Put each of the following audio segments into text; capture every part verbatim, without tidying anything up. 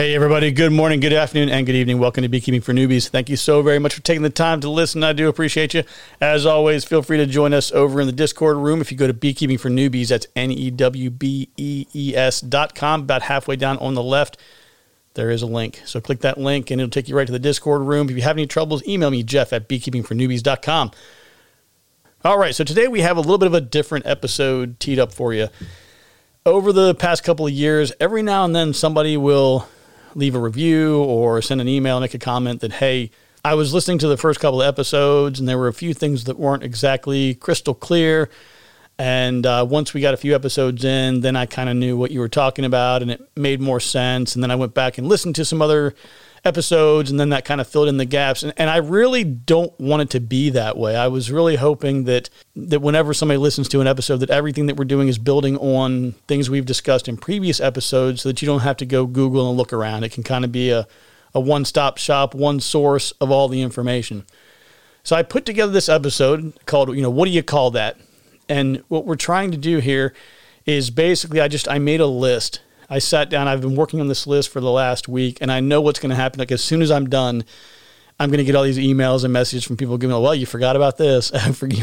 Hey everybody, good morning, good afternoon, and good evening. Welcome to Beekeeping for Newbies. Thank you so very much for taking the time to listen. I do appreciate you. As always, feel free to join us over in the Discord room. If you go to Beekeeping for Newbies, that's N E W B E E S dot com, about halfway down on the left, there is a link. So click that link and it'll take you right to the Discord room. If you have any troubles, email me, Jeff at beekeeping for newbies dot com. All right, so today we have a little bit of a different episode teed up for you. Over the past couple of years, every now and then somebody will leave a review or send an email, make a comment that, hey, I was listening to the first couple of episodes and there were a few things that weren't exactly crystal clear. And uh, once we got a few episodes in, then I kind of knew what you were talking about and it made more sense. And then I went back and listened to some other episodes and then that kind of filled in the gaps. And, and I really don't want it to be that way. I was really hoping that that whenever somebody listens to an episode, that everything that we're doing is building on things we've discussed in previous episodes so that you don't have to go Google and look around. It can kind of be a, a one-stop shop, one source of all the information. So I put together this episode called, you know, what do you call that? And what we're trying to do here is basically I just, I made a list. I sat down, I've been working on this list for the last week, and I know what's going to happen. Like as soon as I'm done, I'm going to get all these emails and messages from people giving, well, you forgot about this.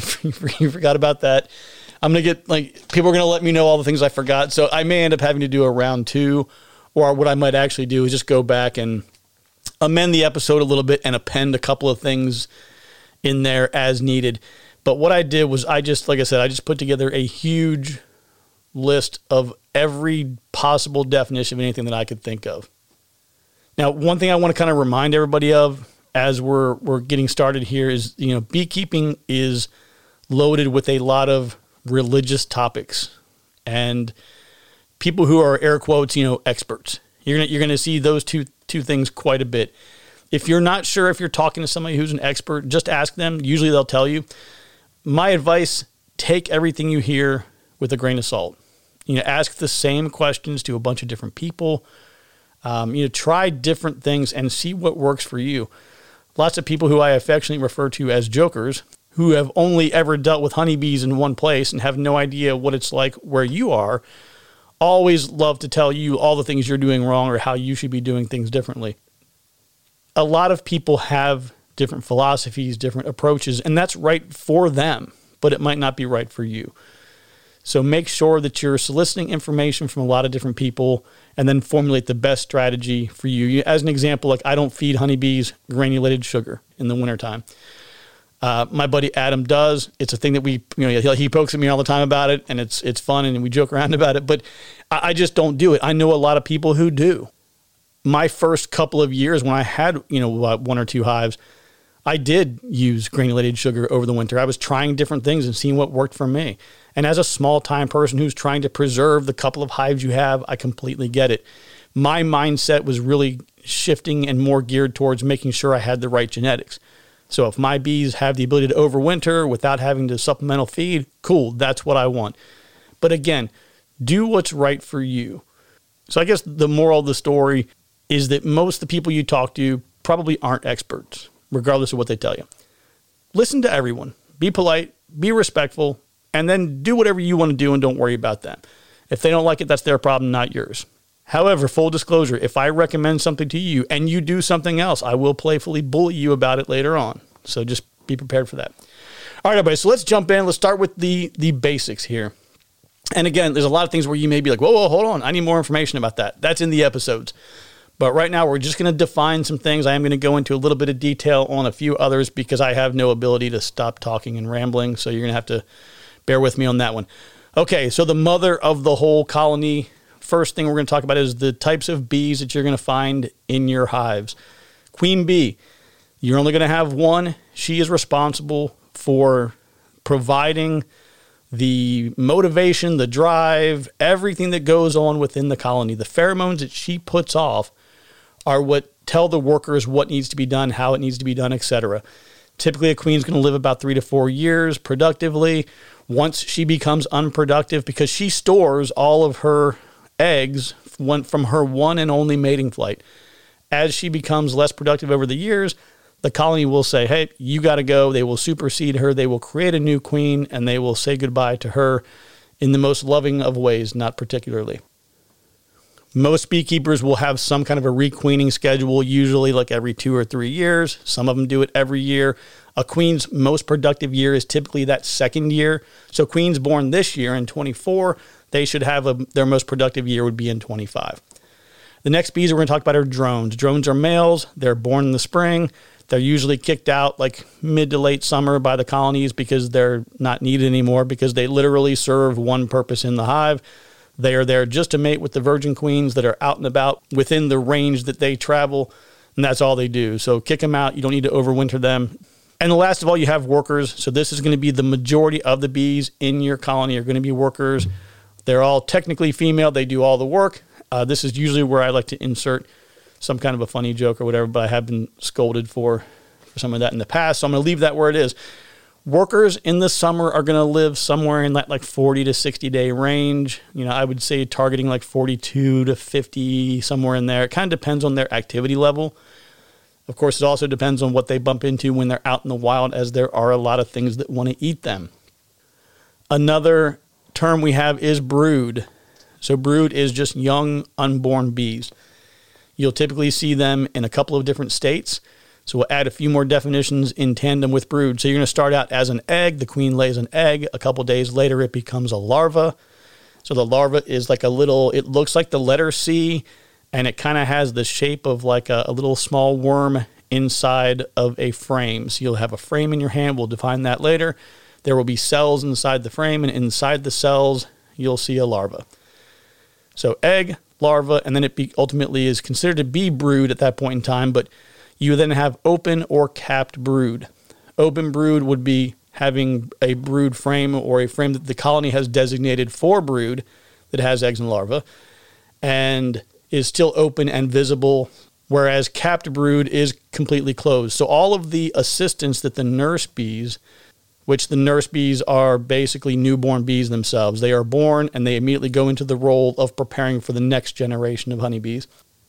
You forgot about that. I'm going to get, like, people are going to let me know all the things I forgot. So I may end up having to do a round two, or what I might actually do is just go back and amend the episode a little bit and append a couple of things in there as needed. But what I did was I just, like I said, I just put together a huge list of every possible definition of anything that I could think of. Now, one thing I want to kind of remind everybody of as we're we're getting started here is, you know, beekeeping is loaded with a lot of religious topics and people who are air quotes, you know, experts. You're gonna you're gonna see those two two things quite a bit. If you're not sure if you're talking to somebody who's an expert, just ask them. Usually they'll tell you. My advice, take everything you hear with a grain of salt. You know, ask the same questions to a bunch of different people. Um, you know, try different things and see what works for you. Lots of people who I affectionately refer to as jokers, who have only ever dealt with honeybees in one place and have no idea what it's like where you are, always love to tell you all the things you're doing wrong or how you should be doing things differently. A lot of people have different philosophies, different approaches, and that's right for them, but it might not be right for you. So make sure that you're soliciting information from a lot of different people and then formulate the best strategy for you. As an example, like I don't feed honeybees granulated sugar in the wintertime. Uh, my buddy Adam does. It's a thing that we, you know, he, he pokes at me all the time about it, and it's it's fun, and we joke around about it, but I, I just don't do it. I know a lot of people who do. My first couple of years when I had, you know, one or two hives, I did use granulated sugar over the winter. I was trying different things and seeing what worked for me. And as a small-time person who's trying to preserve the couple of hives you have, I completely get it. My mindset was really shifting and more geared towards making sure I had the right genetics. So if my bees have the ability to overwinter without having to supplemental feed, cool, that's what I want. But again, do what's right for you. So I guess the moral of the story is that most of the people you talk to probably aren't experts, regardless of what they tell you. Listen to everyone. Be polite, be respectful, and then do whatever you want to do and don't worry about them. If they don't like it, that's their problem, not yours. However, full disclosure, if I recommend something to you and you do something else, I will playfully bully you about it later on. So just be prepared for that. All right, everybody, so let's jump in. Let's start with the, the basics here. And again, there's a lot of things where you may be like, whoa, whoa, hold on. I need more information about that. That's in the episodes. But right now, we're just going to define some things. I am going to go into a little bit of detail on a few others because I have no ability to stop talking and rambling. So you're going to have to bear with me on that one. Okay, so the mother of the whole colony. First thing we're going to talk about is the types of bees that you're going to find in your hives. Queen bee, you're only going to have one. She is responsible for providing the motivation, the drive, everything that goes on within the colony. The pheromones that she puts off are what tell the workers what needs to be done, how it needs to be done, et cetera. Typically, a queen's going to live about three to four years productively. Once she becomes unproductive, because she stores all of her eggs from her one and only mating flight. As she becomes less productive over the years, the colony will say, hey, you got to go. They will supersede her. They will create a new queen, and they will say goodbye to her in the most loving of ways, not particularly. Most beekeepers will have some kind of a requeening schedule, usually like every two or three years. Some of them do it every year. A queen's most productive year is typically that second year. So queens born this year in twenty-four, they should have a, their most productive year would be in twenty-five. The next bees we're going to talk about are drones. Drones are males. They're born in the spring. They're usually kicked out like mid to late summer by the colonies because they're not needed anymore, because they literally serve one purpose in the hive. They are there just to mate with the virgin queens that are out and about within the range that they travel, and that's all they do. So kick them out. You don't need to overwinter them. And the last of all, you have workers. So this is going to be the majority of the bees in your colony are going to be workers. They're all technically female. They do all the work. Uh, this is usually where I like to insert some kind of a funny joke or whatever, but I have been scolded for, for some of that in the past. So I'm going to leave that where it is. Workers in the summer are going to live somewhere in that like forty to sixty day range. You know, I would say targeting like forty-two to fifty, somewhere in there. It kind of depends on their activity level. Of course, it also depends on what they bump into when they're out in the wild, as there are a lot of things that want to eat them. Another term we have is brood. So brood is just young, unborn bees. You'll typically see them in a couple of different states. So we'll add a few more definitions in tandem with brood. So you're going to start out as an egg. The queen lays an egg. A couple days later, it becomes a larva. So the larva is like a little, it looks like the letter C, and it kind of has the shape of like a, a little small worm inside of a frame. So you'll have a frame in your hand. We'll define that later. There will be cells inside the frame, and inside the cells, you'll see a larva. So egg, larva, and then it be, ultimately is considered to be brood at that point in time, but you then have open or capped brood. Open brood would be having a brood frame or a frame that the colony has designated for brood that has eggs and larvae and is still open and visible, whereas capped brood is completely closed. So all of the assistants that the nurse bees, which the nurse bees are basically newborn bees themselves, they are born and they immediately go into the role of preparing for the next generation of honeybees.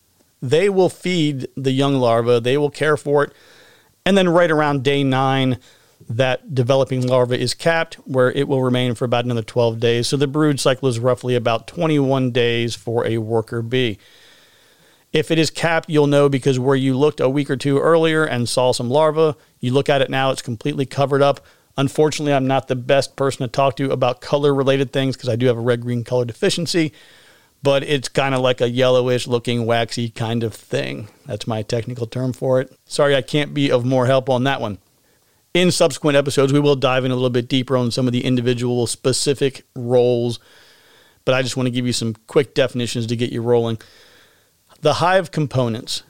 They will feed the young larva, they will care for it, and then right around day nine, that developing larva is capped, where it will remain for about another twelve days. So the brood cycle is roughly about twenty-one days for a worker bee. If it is capped, you'll know because where you looked a week or two earlier and saw some larvae, you look at it now, it's completely covered up. Unfortunately, I'm not the best person to talk to about color-related things because I do have a red-green color deficiency, but it's kind of like a yellowish looking waxy kind of thing. That's my technical term for it. Sorry, I can't be of more help on that one. In subsequent episodes, we will dive in a little bit deeper on some of the individual specific roles, but I just want to give you some quick definitions to get you rolling. The hive components.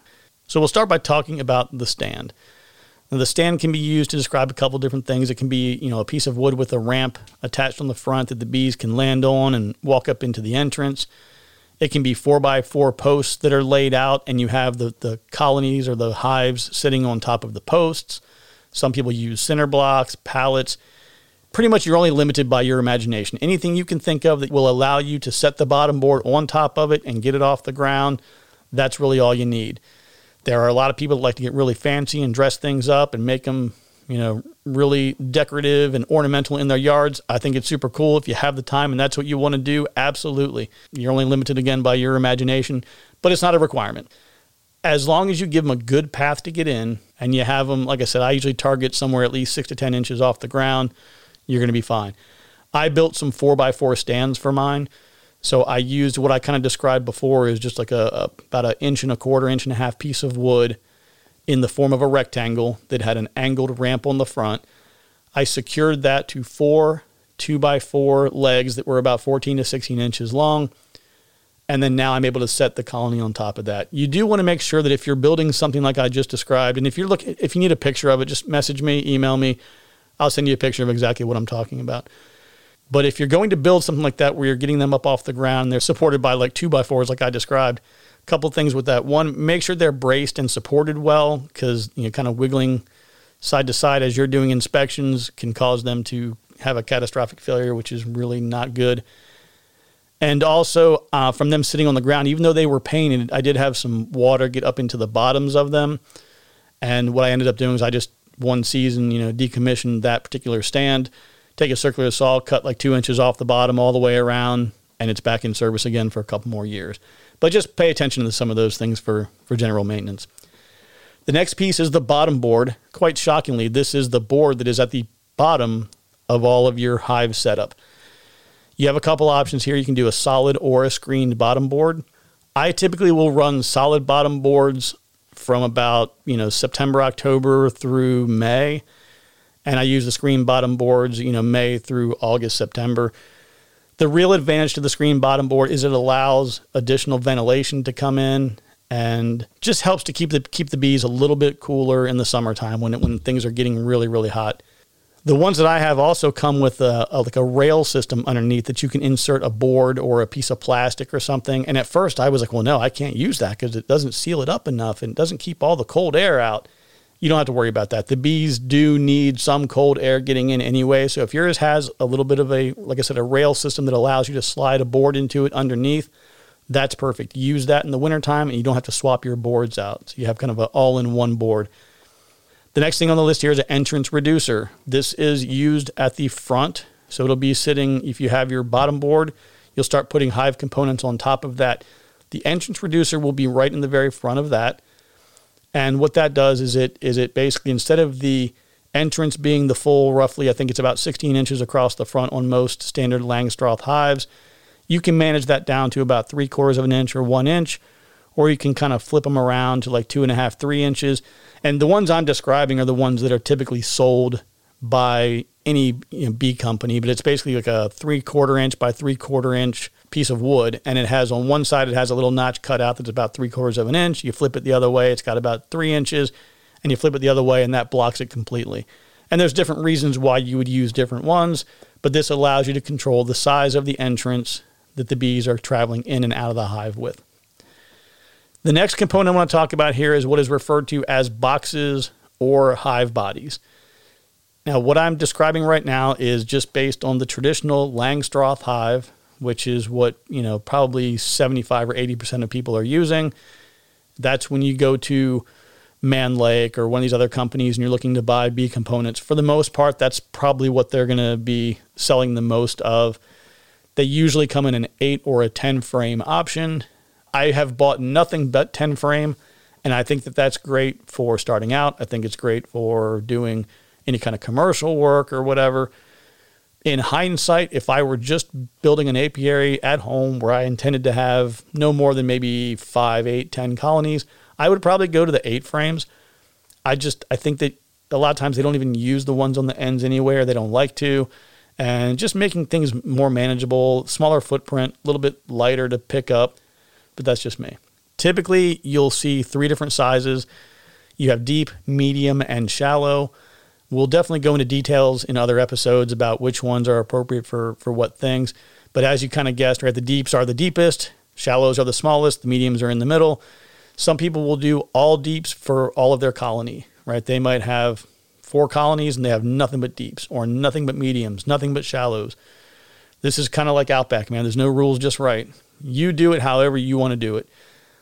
So we'll start by talking about the stand. Now, the stand can be used to describe a couple different things. It can be, you know, a piece of wood with a ramp attached on the front that the bees can land on and walk up into the entrance. It can be four by four posts that are laid out, and you have the, the colonies or the hives sitting on top of the posts. Some people use cinder blocks, pallets. Pretty much you're only limited by your imagination. Anything you can think of that will allow you to set the bottom board on top of it and get it off the ground, that's really all you need. There are a lot of people that like to get really fancy and dress things up and make them, you know, really decorative and ornamental in their yards. I think it's super cool if you have the time and that's what you want to do. Absolutely. You're only limited again by your imagination, but it's not a requirement. As long as you give them a good path to get in and you have them, like I said, I usually target somewhere at least six to ten inches off the ground, you're going to be fine. I built some four by four stands for mine. So I used what I kind of described before is just like a, a about an inch and a quarter, inch and a half piece of wood in the form of a rectangle that had an angled ramp on the front. I secured that to four two by four legs that were about fourteen to sixteen inches long. And then now I'm able to set the colony on top of that. You do want to make sure that if you're building something like I just described, and if you're looking, if you need a picture of it, just message me, email me. I'll send you a picture of exactly what I'm talking about. But if you're going to build something like that where you're getting them up off the ground, they're supported by like two by fours like I described, a couple things with that. One, make sure they're braced and supported well, because, you know, kind of wiggling side to side as you're doing inspections can cause them to have a catastrophic failure, which is really not good. And also uh, from them sitting on the ground, even though they were painted, I did have some water get up into the bottoms of them. And what I ended up doing is I just one season, you know, decommissioned that particular stand, take a circular saw, cut like two inches off the bottom all the way around, and it's back in service again for a couple more years. But just pay attention to some of those things for, for general maintenance. The next piece is the bottom board. Quite shockingly, this is the board that is at the bottom of all of your hive setup. You have a couple options here. You can do a solid or a screened bottom board. I typically will run solid bottom boards from about, you know, September, October through May. And I use the screen bottom boards, you know, May through August, September. The real advantage to the screen bottom board is it allows additional ventilation to come in and just helps to keep the keep the bees a little bit cooler in the summertime when it, when things are getting really, really hot. The ones that I have also come with a, a like a rail system underneath that you can insert a board or a piece of plastic or something. And at first I was like, well, no, I can't use that because it doesn't seal it up enough and doesn't keep all the cold air out. You don't have to worry about that. The bees do need some cold air getting in anyway. So if yours has a little bit of a, like I said, a rail system that allows you to slide a board into it underneath, that's perfect. Use that in the wintertime and you don't have to swap your boards out. So you have kind of an all-in-one board. The next thing on the list here is an entrance reducer. This is used at the front. So it'll be sitting, if you have your bottom board, you'll start putting hive components on top of that. The entrance reducer will be right in the very front of that. And what that does is it is it basically, instead of the entrance being the full, roughly, I think it's about sixteen inches across the front on most standard Langstroth hives, you can manage that down to about three quarters of an inch or one inch, or you can kind of flip them around to like two and a half, three inches. And the ones I'm describing are the ones that are typically sold by any you know, bee company, but it's basically like a three quarter inch by three quarter inch piece of wood, and it has on one side, it has a little notch cut out that's about three quarters of an inch. You flip it the other way, it's got about three inches, and you flip it the other way, and that blocks it completely. And there's different reasons why you would use different ones, but this allows you to control the size of the entrance that the bees are traveling in and out of the hive with. The next component I want to talk about here is what is referred to as boxes or hive bodies. Now, what I'm describing right now is just based on the traditional Langstroth hive, which is what, you know, probably seventy-five or eighty percent of people are using. That's when you go to Man Lake or one of these other companies and you're looking to buy bee components. For the most part, that's probably what they're going to be selling the most of. They usually come in an eight or a ten frame option. I have bought nothing but ten frame, and I think that that's great for starting out. I think it's great for doing any kind of commercial work or whatever. In hindsight, if I were just building an apiary at home where I intended to have no more than maybe five, eight, ten colonies, I would probably go to the eight frames. I just, I think that a lot of times they don't even use the ones on the ends anyway, or they don't like to. And just making things more manageable, smaller footprint, a little bit lighter to pick up, but that's just me. Typically, you'll see three different sizes. You have deep, medium, and shallow. We'll definitely go into details in other episodes about which ones are appropriate for, for what things. But as you kind of guessed, right, the deeps are the deepest, shallows are the smallest, the mediums are in the middle. Some people will do all deeps for all of their colony, right? They might have four colonies and they have nothing but deeps or nothing but mediums, nothing but shallows. This is kind of like Outback, man. There's no rules, just right. You do it however you want to do it.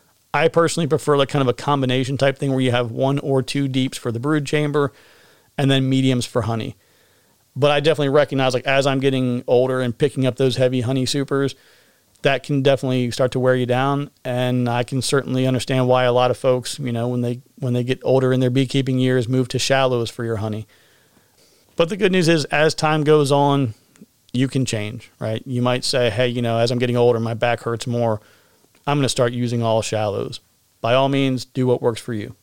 I personally prefer like kind of a combination type thing where you have one or two deeps for the brood chamber and then mediums for honey. But I definitely recognize, like, as I'm getting older and picking up those heavy honey supers, that can definitely start to wear you down. And I can certainly understand why a lot of folks, you know, when they when they get older in their beekeeping years, move to shallows for your honey. But the good news is, as time goes on, you can change, right? You might say, hey, you know, as I'm getting older, my back hurts more. I'm going to start using all shallows. By all means, do what works for you.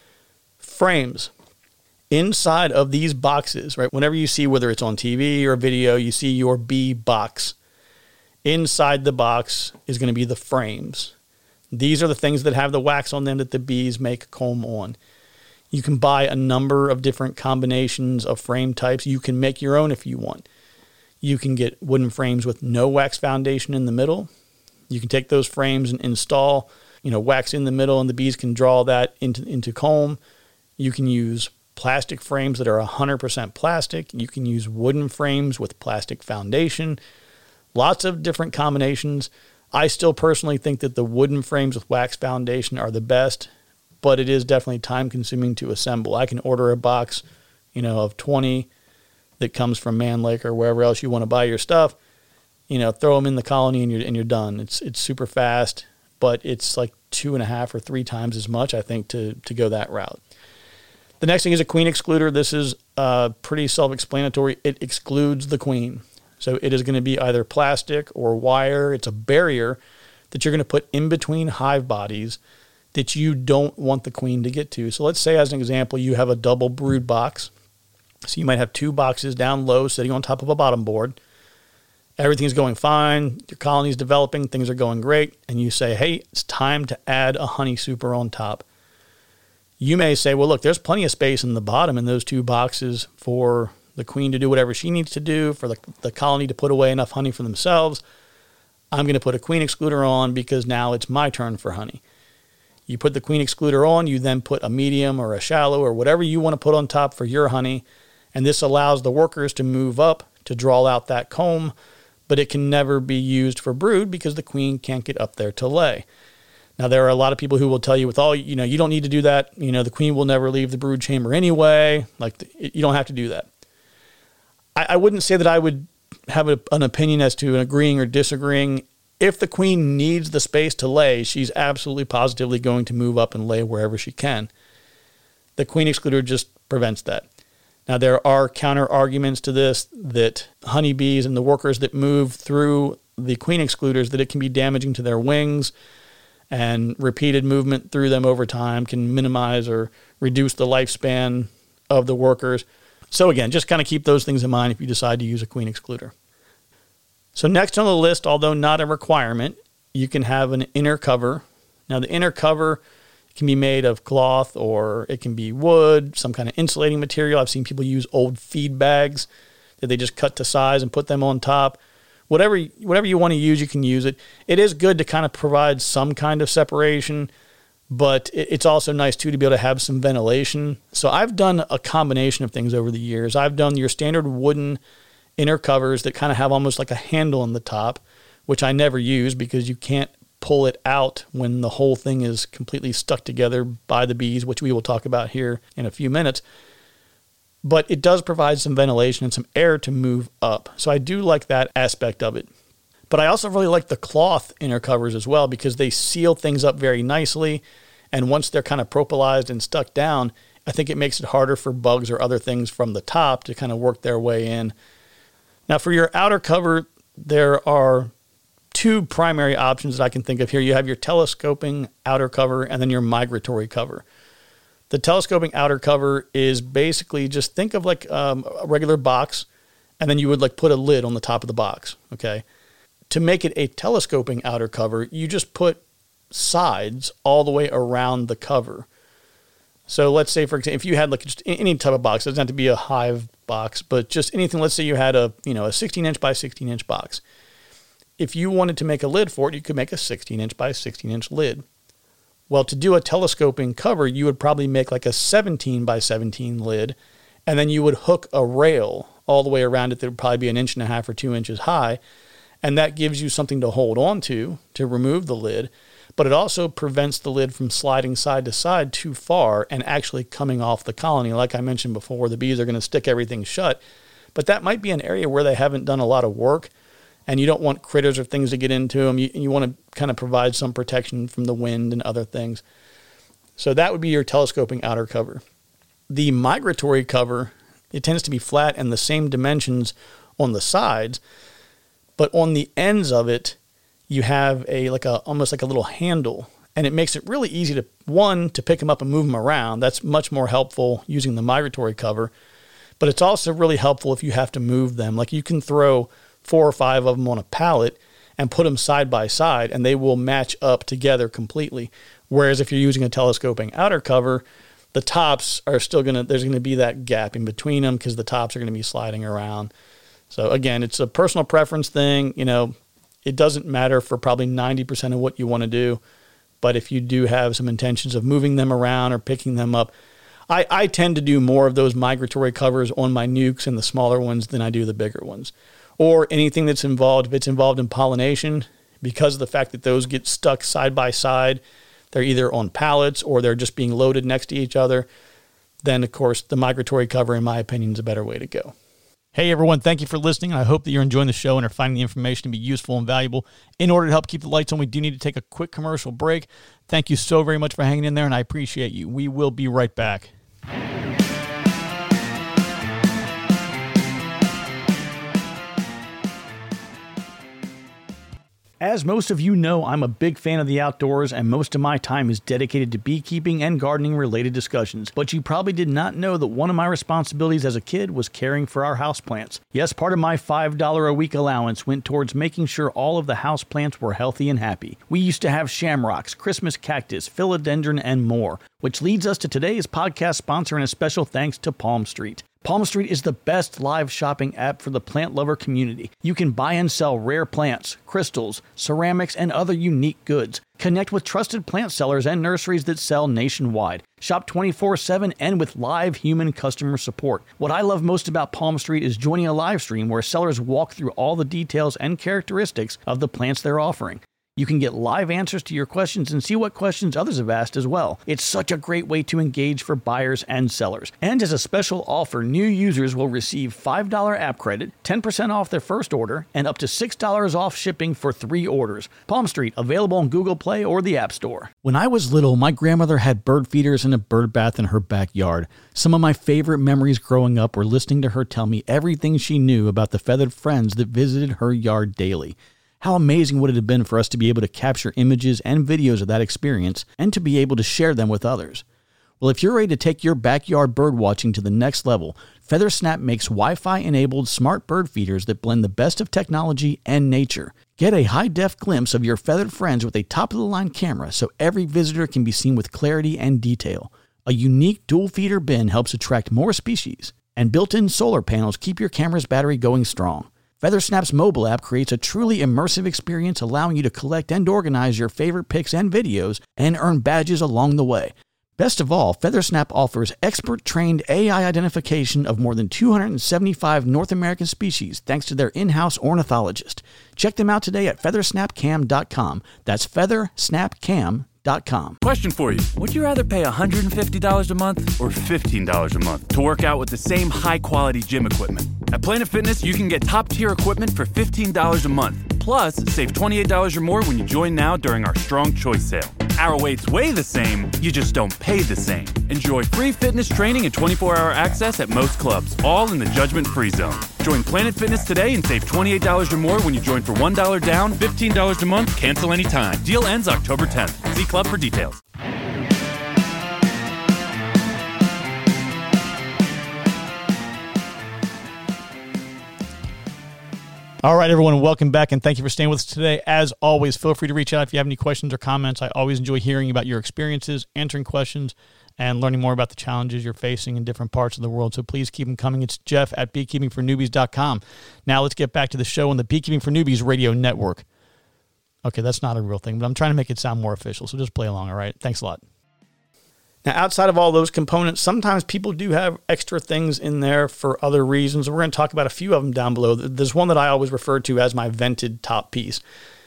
Frames. Inside of these boxes, right, whenever you see, whether it's on T V or video, you see your bee box. Inside the box is going to be the frames. These are the things that have the wax on them that the bees make comb on. You can buy a number of different combinations of frame types. You can make your own if you want. You can get wooden frames with no wax foundation in the middle. You can take those frames and install, you know, wax in the middle, and the bees can draw that into, into comb. You can use plastic frames that are one hundred percent plastic. You can use wooden frames with plastic foundation. Lots of different combinations. I still personally think that the wooden frames with wax foundation are the best, but it is definitely time consuming to assemble. I can order a box, you know, of twenty that comes from Man Lake or wherever else you want to buy your stuff. you know, throw them in the colony and you're, and you're done. It's, it's super fast, but it's like two and a half or three times as much, I think, to, to go that route. The next thing is a queen excluder. This is uh, pretty self-explanatory. It excludes the queen. So it is going to be either plastic or wire. It's a barrier that you're going to put in between hive bodies that you don't want the queen to get to. So let's say, as an example, you have a double brood box. So you might have two boxes down low sitting on top of a bottom board. Everything's going fine. Your colony's developing. Things are going great. And you say, hey, it's time to add a honey super on top. You may say, well, look, there's plenty of space in the bottom in those two boxes for the queen to do whatever she needs to do, for the, the colony to put away enough honey for themselves. I'm going to put a queen excluder on because now it's my turn for honey. You put the queen excluder on, you then put a medium or a shallow or whatever you want to put on top for your honey. And this allows the workers to move up to draw out that comb, but it can never be used for brood because the queen can't get up there to lay. Now, there are a lot of people who will tell you with all, you know, you don't need to do that. You know, the queen will never leave the brood chamber anyway. Like, the, you don't have to do that. I, I wouldn't say that I would have a, an opinion as to an agreeing or disagreeing. If the queen needs the space to lay, she's absolutely positively going to move up and lay wherever she can. The queen excluder just prevents that. Now, there are counter arguments to this, that honeybees and the workers that move through the queen excluders, that it can be damaging to their wings, and repeated movement through them over time can minimize or reduce the lifespan of the workers. So again, just kind of keep those things in mind if you decide to use a queen excluder. So next on the list, although not a requirement, you can have an inner cover. Now, the inner cover can be made of cloth or it can be wood, some kind of insulating material. I've seen people use old feed bags that they just cut to size and put them on top. Whatever, whatever you want to use, you can use it. It is good to kind of provide some kind of separation, but it's also nice, too, to be able to have some ventilation. So I've done a combination of things over the years. I've done your standard wooden inner covers that kind of have almost like a handle on the top, which I never use because you can't pull it out when the whole thing is completely stuck together by the bees, which we will talk about here in a few minutes. But it does provide some ventilation and some air to move up. So I do like that aspect of it. But I also really like the cloth inner covers as well because they seal things up very nicely. And once they're kind of propolized and stuck down, I think it makes it harder for bugs or other things from the top to kind of work their way in. Now, for your outer cover, there are two primary options that I can think of here. You have your telescoping outer cover and then your migratory cover. The telescoping outer cover is basically just think of like um, a regular box, and then you would like put a lid on the top of the box, okay? To make it a telescoping outer cover, you just put sides all the way around the cover. So let's say, for example, if you had like just any type of box, it doesn't have to be a hive box, but just anything. Let's say you had a, you know, a sixteen inch by sixteen inch box. If you wanted to make a lid for it, you could make a sixteen inch by sixteen inch lid. Well, to do a telescoping cover, you would probably make like a seventeen by seventeen lid, and then you would hook a rail all the way around it that would probably be an inch and a half or two inches high, and that gives you something to hold on to, to remove the lid, but it also prevents the lid from sliding side to side too far and actually coming off the colony. Like I mentioned before, the bees are going to stick everything shut, but that might be an area where they haven't done a lot of work, and you don't want critters or things to get into them. You, you want to kind of provide some protection from the wind and other things. So that would be your telescoping outer cover. The migratory cover, it tends to be flat and the same dimensions on the sides, but on the ends of it, you have a like a almost like a little handle, and it makes it really easy to, one, to pick them up and move them around. That's much more helpful using the migratory cover, but it's also really helpful if you have to move them. Like you can throw four or five of them on a pallet and put them side by side, and they will match up together completely. Whereas if you're using a telescoping outer cover, the tops are still going to, there's going to be that gap in between them because the tops are going to be sliding around. So again, it's a personal preference thing. You know, it doesn't matter for probably ninety percent of what you want to do. But if you do have some intentions of moving them around or picking them up, I, I tend to do more of those migratory covers on my nukes and the smaller ones than I do the bigger ones. Or anything that's involved, if it's involved in pollination, because of the fact that those get stuck side by side, they're either on pallets or they're just being loaded next to each other, then, of course, the migratory cover, in my opinion, is a better way to go. Hey everyone, thank you for listening. I hope that you're enjoying the show and are finding the information to be useful and valuable. In order to help keep the lights on, we do need to take a quick commercial break. Thank you so very much for hanging in there, and I appreciate you. We will be right back. As most of you know, I'm a big fan of the outdoors, and most of my time is dedicated to beekeeping and gardening related discussions. But you probably did not know that one of my responsibilities as a kid was caring for our houseplants. Yes, part of my five dollars a week allowance went towards making sure all of the houseplants were healthy and happy. We used to have shamrocks, Christmas cactus, philodendron, and more, which leads us to today's podcast sponsor and a special thanks to Palm Street. Palm Street is the best live shopping app for the plant lover community. You can buy and sell rare plants, crystals, ceramics, and other unique goods. Connect with trusted plant sellers and nurseries that sell nationwide. Shop twenty-four seven and with live human customer support. What I love most about Palm Street is joining a live stream where sellers walk through all the details and characteristics of the plants they're offering. You can get live answers to your questions and see what questions others have asked as well. It's such a great way to engage for buyers and sellers. And as a special offer, new users will receive five dollars app credit, ten percent off their first order, and up to six dollars off shipping for three orders. Palm Street, available on Google Play or the App Store. When I was little, my grandmother had bird feeders and a bird bath in her backyard. Some of my favorite memories growing up were listening to her tell me everything she knew about the feathered friends that visited her yard daily. How amazing would it have been for us to be able to capture images and videos of that experience and to be able to share them with others? Well, if you're ready to take your backyard bird watching to the next level, FeatherSnap makes Wi-Fi enabled smart bird feeders that blend the best of technology and nature. Get a high-def glimpse of your feathered friends with a top-of-the-line camera so every visitor can be seen with clarity and detail. A unique dual feeder bin helps attract more species, and built-in solar panels keep your camera's battery going strong. FeatherSnap's mobile app creates a truly immersive experience, allowing you to collect and organize your favorite pics and videos and earn badges along the way. Best of all, FeatherSnap offers expert-trained A I identification of more than two hundred seventy-five North American species thanks to their in-house ornithologist. Check them out today at feather snap cam dot com. That's feather snap cam dot com. Question for you. Would you rather pay one hundred fifty dollars a month or fifteen dollars a month to work out with the same high-quality gym equipment? At Planet Fitness, you can get top-tier equipment for fifteen dollars a month. Plus, save twenty-eight dollars or more when you join now during our Strong Choice sale. Our weights weigh the same, you just don't pay the same. Enjoy free fitness training and twenty-four hour access at most clubs, all in the judgment-free zone. Join Planet Fitness today and save twenty-eight dollars or more when you join for one dollar down, fifteen dollars a month, cancel anytime. Deal ends October tenth. See club for details. All right, everyone, welcome back, and thank you for staying with us today. As always, feel free to reach out if you have any questions or comments. I always enjoy hearing about your experiences, answering questions, and learning more about the challenges you're facing in different parts of the world. So please keep them coming. It's Jeff at beekeeping for newbies dot com. Now let's get back to the show on the Beekeeping for Newbies radio network. Okay, that's not a real thing, but I'm trying to make it sound more official, so just play along, all right? Thanks a lot. Now, outside of all those components, sometimes people do have extra things in there for other reasons. We're going to talk about a few of them down below. There's one that I always refer to as my vented top piece.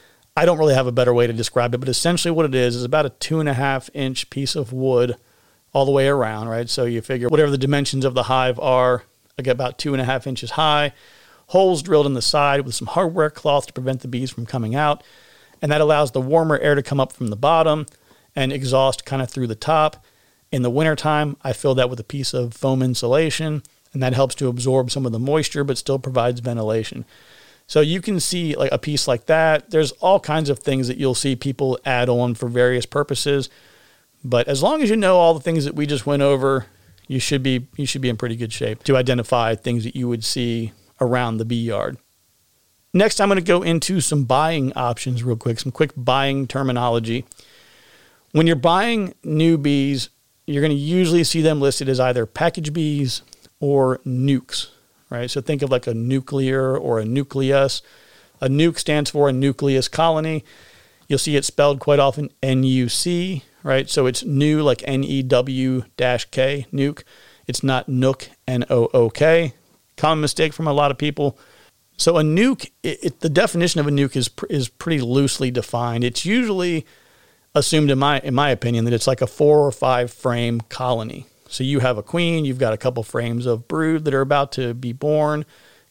I don't really have a better way to describe it, but essentially what it is is about a two and a half inch piece of wood all the way around, right? So you figure whatever the dimensions of the hive are, I get about two and a half inches high, holes drilled in the side with some hardware cloth to prevent the bees from coming out. And that allows the warmer air to come up from the bottom and exhaust kind of through the top. In the wintertime, I fill that with a piece of foam insulation, and that helps to absorb some of the moisture, but still provides ventilation. So you can see like a piece like that. There's all kinds of things that you'll see people add on for various purposes. But as long as you know all the things that we just went over, you should be you should be in pretty good shape to identify things that you would see around the bee yard. Next, I'm going to go into some buying options real quick, some quick buying terminology. When you're buying new bees, you're going to usually see them listed as either package bees or nukes, right? So think of like a nuclear or a nucleus. A nuke stands for a nucleus colony. You'll see it spelled quite often N U C, right? So it's new like N E W K, nuke. It's not nook, N O O K. Common mistake from a lot of people. So a nuke, it, it, the definition of a nuke is is pretty loosely defined. It's usually assumed, in my in my opinion, that it's like a four or five frame colony. So you have a queen, you've got a couple frames of brood that are about to be born,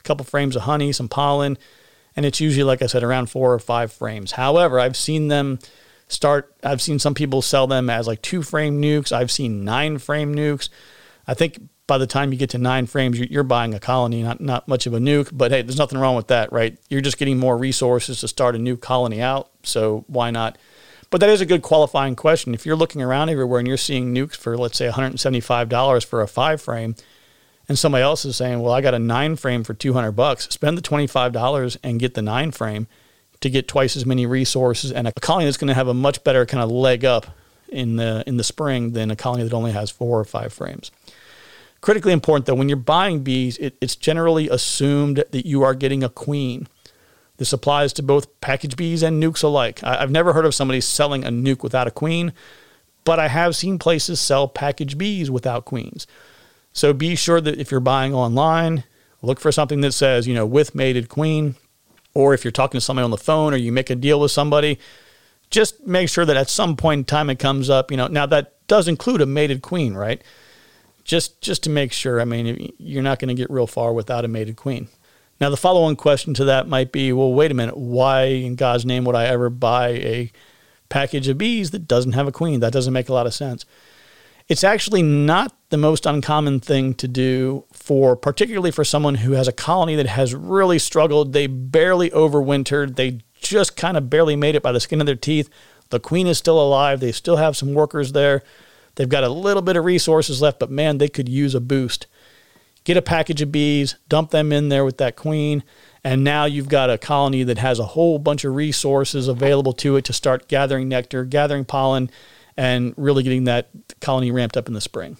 couple frames of honey, some pollen, and it's usually, like I said, around four or five frames. However, I've seen them start, I've seen some people sell them as like two frame nukes. I've seen nine frame nukes. I think by the time you get to nine frames, you're buying a colony, not, not much of a nuke, but hey, there's nothing wrong with that, right? You're just getting more resources to start a new colony out, so why not? But that is a good qualifying question. If you're looking around everywhere and you're seeing nukes for, let's say, one hundred seventy-five dollars for a five frame, and somebody else is saying, well, I got a nine frame for two hundred bucks, spend the twenty-five dollars and get the nine frame to get twice as many resources and a colony that's going to have a much better kind of leg up in the in the spring than a colony that only has four or five frames. Critically important, though, when you're buying bees, it, it's generally assumed that you are getting a queen. This applies to both package bees and nukes alike. I, I've never heard of somebody selling a nuke without a queen, but I have seen places sell package bees without queens. So be sure that if you're buying online, look for something that says, you know, with mated queen, or if you're talking to somebody on the phone or you make a deal with somebody, just make sure that at some point in time it comes up, you know, now that does include a mated queen, right? Just just to make sure. I mean, you're not going to get real far without a mated queen. Now, the follow-on question to that might be, well, wait a minute. Why in God's name would I ever buy a package of bees that doesn't have a queen? That doesn't make a lot of sense. It's actually not the most uncommon thing to do for, particularly for someone who has a colony that has really struggled. They barely overwintered. They just kind of barely made it by the skin of their teeth. The queen is still alive. They still have some workers there. They've got a little bit of resources left, but man, they could use a boost. Get a package of bees, dump them in there with that queen, and now you've got a colony that has a whole bunch of resources available to it to start gathering nectar, gathering pollen, and really getting that colony ramped up in the spring.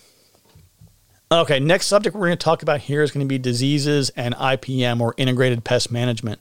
Okay, next subject we're going to talk about here is going to be diseases and I P M, or integrated pest management.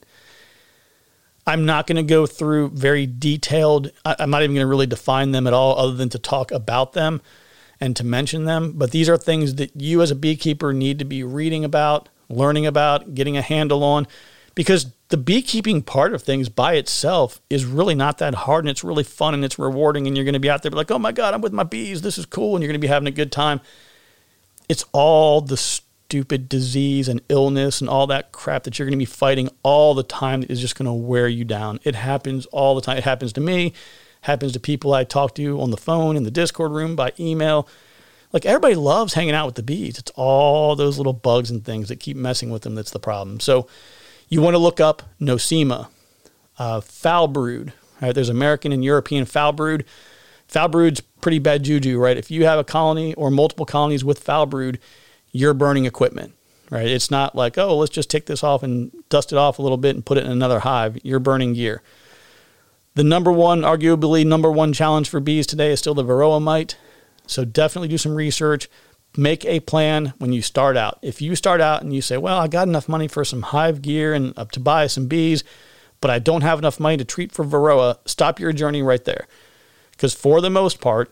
I'm not going to go through very detailed, I'm not even going to really define them at all other than to talk about them and to mention them. But these are things that you as a beekeeper need to be reading about, learning about, getting a handle on, because the beekeeping part of things by itself is really not that hard, and it's really fun and it's rewarding, and you're going to be out there like, oh my God, I'm with my bees, this is cool, and you're going to be having a good time. It's all the stupid disease and illness and all that crap that you're going to be fighting all the time that is just going to wear you down. It happens all the time. It happens to me, happens to people I talk to on the phone, in the Discord room, by email. Like, everybody loves hanging out with the bees. It's all those little bugs and things that keep messing with them that's the problem. So you want to look up Nosema, uh, foul brood. Right? There's American and European foul brood. Foul brood's pretty bad juju, right? If you have a colony or multiple colonies with foul brood, you're burning equipment, right? It's not like, oh, let's just take this off and dust it off a little bit and put it in another hive. You're burning gear. The number one, arguably number one challenge for bees today is still the varroa mite. So definitely do some research. Make a plan when you start out. If you start out and you say, well, I got enough money for some hive gear and uh, to buy some bees, but I don't have enough money to treat for varroa, stop your journey right there. Because for the most part,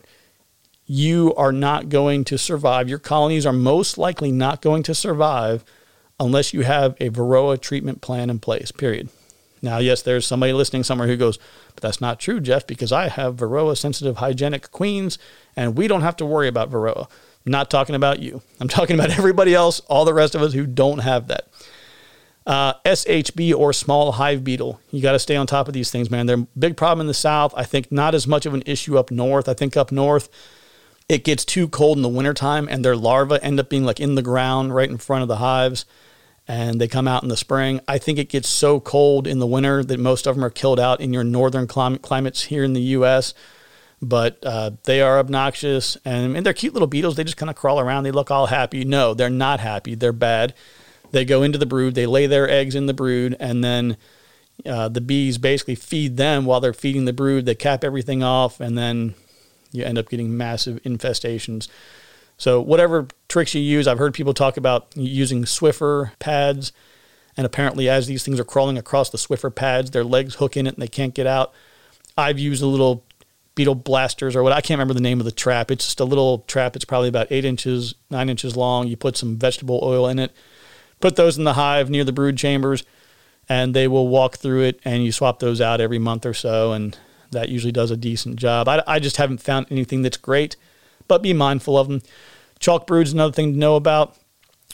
you are not going to survive. Your colonies are most likely not going to survive unless you have a varroa treatment plan in place, period. Now, yes, there's somebody listening somewhere who goes, but that's not true, Jeff, because I have varroa-sensitive hygienic queens, and we don't have to worry about varroa. I'm not talking about you. I'm talking about everybody else, all the rest of us who don't have that. Uh, S H B, or small hive beetle. You got to stay on top of these things, man. They're a big problem in the south. I think not as much of an issue up north. I think up north, it gets too cold in the wintertime, and their larvae end up being like in the ground right in front of the hives, and they come out in the spring. I think it gets so cold in the winter that most of them are killed out in your northern clim- climates here in the U S, but uh, they are obnoxious, and, and they're cute little beetles. They just kind of crawl around. They look all happy. No, they're not happy. They're bad. They go into the brood, they lay their eggs in the brood, and then uh, the bees basically feed them while they're feeding the brood. They cap everything off, and then you end up getting massive infestations. So whatever tricks you use, I've heard people talk about using Swiffer pads, and apparently as these things are crawling across the Swiffer pads, their legs hook in it and they can't get out. I've used a little beetle blasters, or what, I can't remember the name of the trap. It's just a little trap. It's probably about eight inches, nine inches long. You put some vegetable oil in it. Put those in the hive near the brood chambers, and they will walk through it, and you swap those out every month or so, and that usually does a decent job. I, I just haven't found anything that's great, but be mindful of them. Chalk brood is another thing to know about.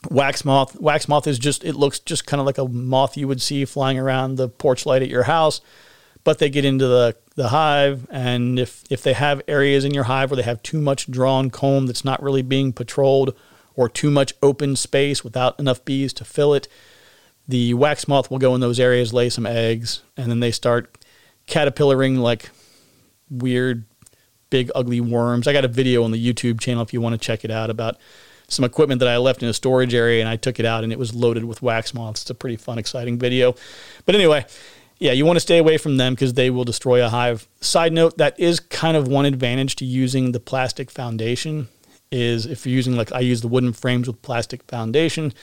Wax moth. Wax moth is just, it looks just kind of like a moth you would see flying around the porch light at your house, but they get into the, the hive. And if, if they have areas in your hive where they have too much drawn comb that's not really being patrolled, or too much open space without enough bees to fill it, the wax moth will go in those areas, lay some eggs, and then they start caterpillaring like weird, big, ugly worms. I got a video on the YouTube channel if you want to check it out about some equipment that I left in a storage area, and I took it out and it was loaded with wax moths. It's a pretty fun, exciting video. But anyway, yeah, you want to stay away from them because they will destroy a hive. Side note, that is kind of one advantage to using the plastic foundation, is if you're using, like I use the wooden frames with plastic foundation,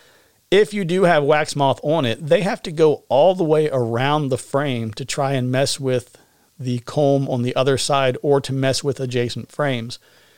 if you do have wax moth on it, they have to go all the way around the frame to try and mess with the comb on the other side or to mess with adjacent frames.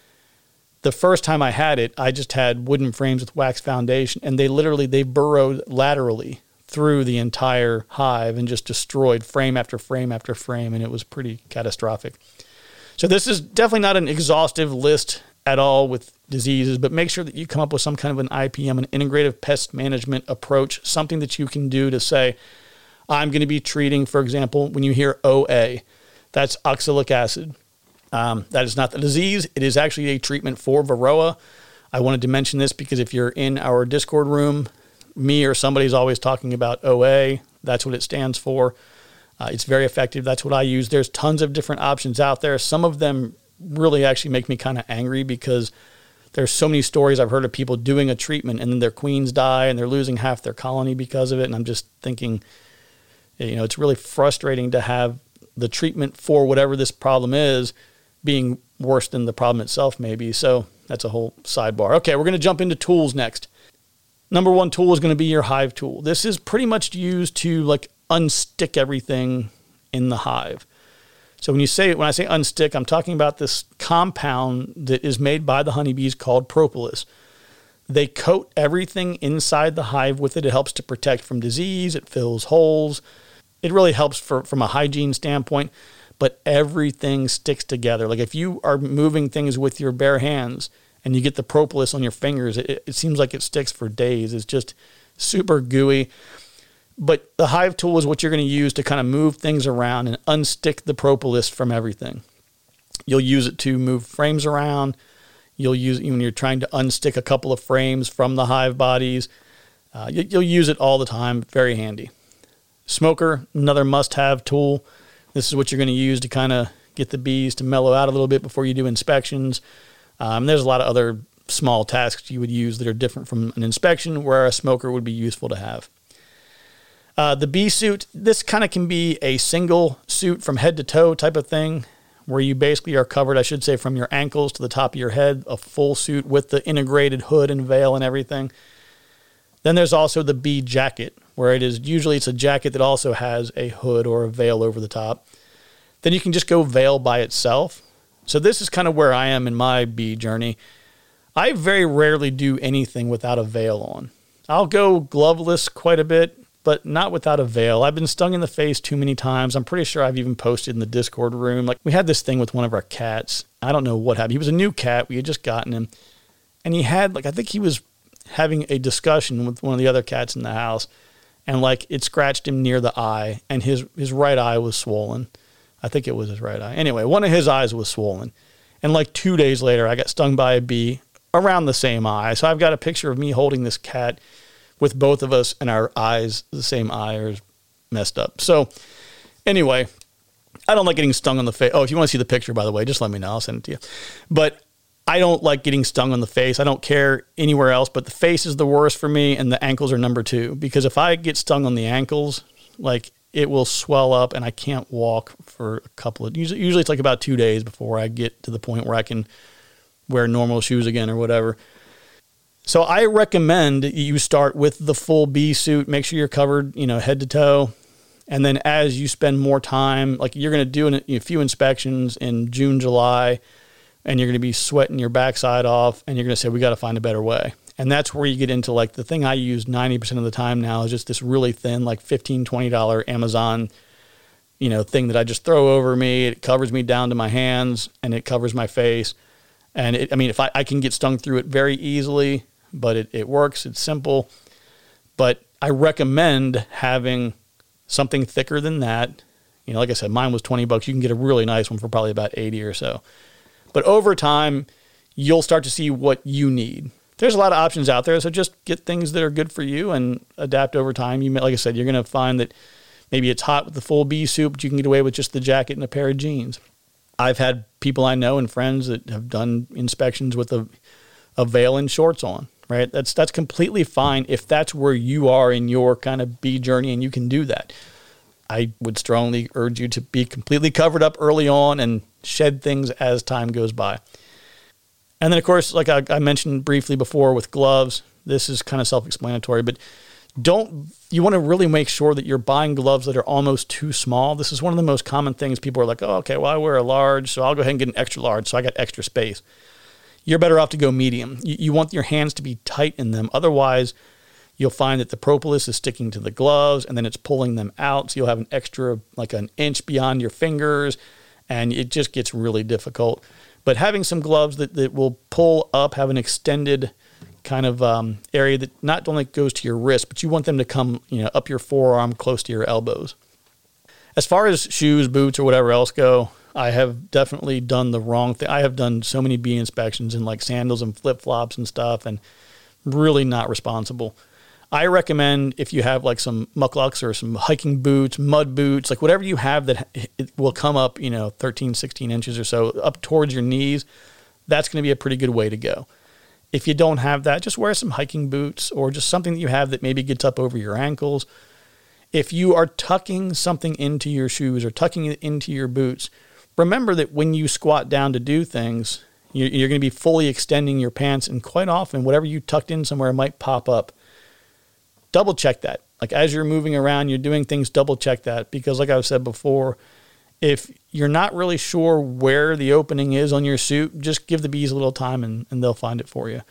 The first time I had it, I just had wooden frames with wax foundation, and they literally, they burrowed laterally through the entire hive and just destroyed frame after frame after frame, and it was pretty catastrophic. So this is definitely not an exhaustive list at all with diseases, but make sure that you come up with some kind of an I P M, an integrative pest management approach, something that you can do to say, I'm going to be treating, for example, when you hear O A, that's oxalic acid. Um, that is not the disease. It is actually a treatment for Varroa. I wanted to mention this because if you're in our Discord room, me or somebody's always talking about O A. That's what it stands for. Uh, it's very effective. That's what I use. There's tons of different options out there. Some of them really actually make me kind of angry because there's so many stories I've heard of people doing a treatment and then their queens die and they're losing half their colony because of it. And I'm just thinking, you know, it's really frustrating to have the treatment for whatever this problem is being worse than the problem itself maybe. So that's a whole sidebar. Okay, we're going to jump into tools next. Number one tool is going to be your hive tool. This is pretty much used to like unstick everything in the hive. So when you say, when I say unstick, I'm talking about this compound that is made by the honeybees called propolis. They coat everything inside the hive with it. It helps to protect from disease. It fills holes. It really helps for, from a hygiene standpoint, but everything sticks together. Like if you are moving things with your bare hands and you get the propolis on your fingers, it, it seems like it sticks for days. It's just super gooey. But the hive tool is what you're going to use to kind of move things around and unstick the propolis from everything. You'll use it to move frames around. You'll use it when you're trying to unstick a couple of frames from the hive bodies. Uh, you, you'll use it all the time. Very handy. Smoker, another must-have tool. This is what you're going to use to kind of get the bees to mellow out a little bit before you do inspections. Um, there's a lot of other small tasks you would use that are different from an inspection where a smoker would be useful to have. Uh, the bee suit, this kind of can be a single suit from head to toe type of thing where you basically are covered, I should say, from your ankles to the top of your head, a full suit with the integrated hood and veil and everything. Then there's also the bee jacket, where it is usually it's a jacket that also has a hood or a veil over the top. Then you can just go veil by itself. So this is kind of where I am in my bee journey. I very rarely do anything without a veil on. I'll go gloveless quite a bit, but not without a veil. I've been stung in the face too many times. I'm pretty sure I've even posted in the Discord room. Like we had this thing with one of our cats. I don't know what happened. He was a new cat. We had just gotten him. And he had, like, I think he was having a discussion with one of the other cats in the house. And, like, it scratched him near the eye. And his, his right eye was swollen. I think it was his right eye. Anyway, one of his eyes was swollen. And, like, two days later, I got stung by a bee around the same eye. So I've got a picture of me holding this cat with both of us and our eyes, the same eye, are messed up. So anyway, I don't like getting stung on the face. Oh, if you want to see the picture, by the way, just let me know. I'll send it to you. But I don't like getting stung on the face. I don't care anywhere else, but the face is the worst for me, and the ankles are number two. Because if I get stung on the ankles, like it will swell up, and I can't walk for a couple of, usually, usually it's like about two days before I get to the point where I can wear normal shoes again or whatever. So I recommend you start with the full bee suit. Make sure you're covered, you know, head to toe. And then as you spend more time, like you're going to do an, a few inspections in June, July, and you're going to be sweating your backside off, and you're going to say, we got to find a better way. And that's where you get into, like, the thing I use ninety percent of the time now is just this really thin, like fifteen dollars, twenty dollars Amazon, you know, thing that I just throw over me. It covers me down to my hands, and it covers my face. And it, I mean, if I, I can get stung through it very easily, but it, it works. It's simple. But I recommend having something thicker than that. You know, like I said, mine was twenty bucks. You can get a really nice one for probably about eighty or so. But over time, you'll start to see what you need. There's a lot of options out there, so just get things that are good for you and adapt over time. You may, like I said, you're going to find that maybe it's hot with the full bee suit, but you can get away with just the jacket and a pair of jeans. I've had people I know and friends that have done inspections with a, a veil and shorts on, right? That's that's completely fine if that's where you are in your kind of bee journey and you can do that. I would strongly urge you to be completely covered up early on and shed things as time goes by. And then, of course, like I, I mentioned briefly before with gloves, this is kind of self-explanatory, but don't you want to really make sure that you're buying gloves that are almost too small. This is one of the most common things. People are like, oh, okay, well, I wear a large, so I'll go ahead and get an extra large, so I got extra space. You're better off to go medium. You, you want your hands to be tight in them. Otherwise, you'll find that the propolis is sticking to the gloves, and then it's pulling them out, so you'll have an extra, like an inch beyond your fingers, and it just gets really difficult. But having some gloves that, that will pull up, have an extended kind of um, area that not only goes to your wrist, but you want them to come, you know, up your forearm, close to your elbows. As far as shoes, boots, or whatever else go, I have definitely done the wrong thing. I have done so many bee inspections in like sandals and flip-flops and stuff, and really not responsible. I recommend if you have like some mucklucks or some hiking boots, mud boots, like whatever you have that it will come up, you know, thirteen, sixteen inches or so up towards your knees, that's going to be a pretty good way to go. If you don't have that, just wear some hiking boots or just something that you have that maybe gets up over your ankles. If you are tucking something into your shoes or tucking it into your boots, remember that when you squat down to do things, you're going to be fully extending your pants, and quite often whatever you tucked in somewhere might pop up. Double check that. Like as you're moving around, you're doing things, double check that, because like I've said before, if you're not really sure where the opening is on your suit, just give the bees a little time and, and they'll find it for you.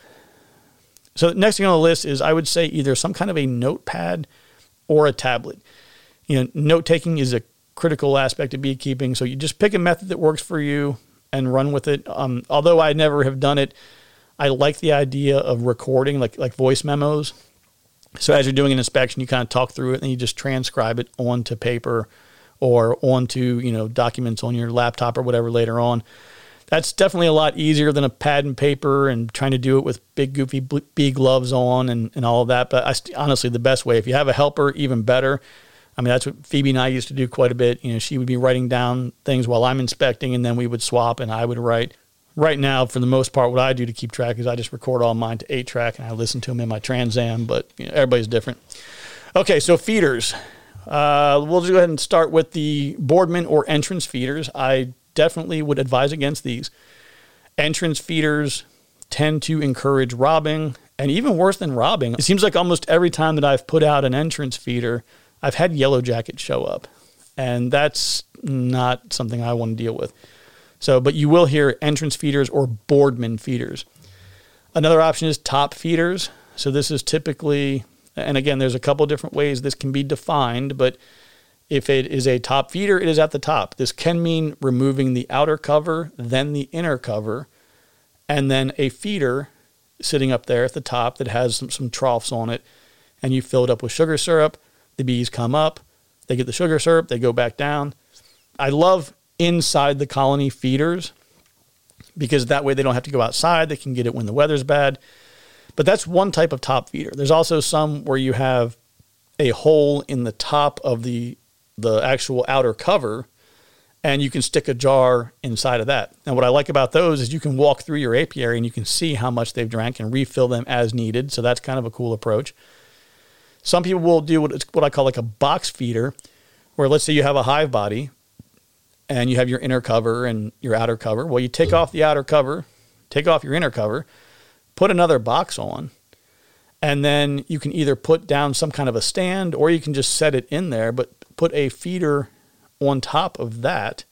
So the next thing on the list is I would say either some kind of a notepad or a tablet. You know, note-taking is a critical aspect of beekeeping, so you just pick a method that works for you and run with it. Um, although I never have done it, I like the idea of recording, like like voice memos. So as you're doing an inspection, you kind of talk through it and you just transcribe it onto paper or onto, you know, documents on your laptop or whatever later on. That's definitely a lot easier than a pad and paper and trying to do it with big goofy bee gloves on and, and all of that. But I, honestly, the best way, if you have a helper, even better. I mean, that's what Phoebe and I used to do quite a bit. You know, she would be writing down things while I'm inspecting, and then we would swap and I would write. Right now, for the most part, what I do to keep track is I just record all mine to eight track and I listen to them in my Trans Am, but you know, everybody's different. Okay, so feeders. Uh, we'll just go ahead and start with the Boardman or entrance feeders. I definitely would advise against these. Entrance feeders tend to encourage robbing, and even worse than robbing, it seems like almost every time that I've put out an entrance feeder, I've had yellow jackets show up, and that's not something I want to deal with. So, but you will hear entrance feeders or Boardman feeders. Another option is top feeders. So this is typically, and again, there's a couple different ways this can be defined, but if it is a top feeder, it is at the top. This can mean removing the outer cover, then the inner cover, and then a feeder sitting up there at the top that has some, some troughs on it, and you fill it up with sugar syrup. The bees come up, they get the sugar syrup, they go back down. I love inside the colony feeders because that way they don't have to go outside. They can get it when the weather's bad. But that's one type of top feeder. There's also some where you have a hole in the top of the the actual outer cover, and you can stick a jar inside of that. And what I like about those is you can walk through your apiary and you can see how much they've drank and refill them as needed. So that's kind of a cool approach. Some people will do what, it's what I call like a box feeder, where let's say you have a hive body and you have your inner cover and your outer cover. Well, you take off the outer cover, take off your inner cover, put another box on, and then you can either put down some kind of a stand or you can just set it in there, but put a feeder on top of that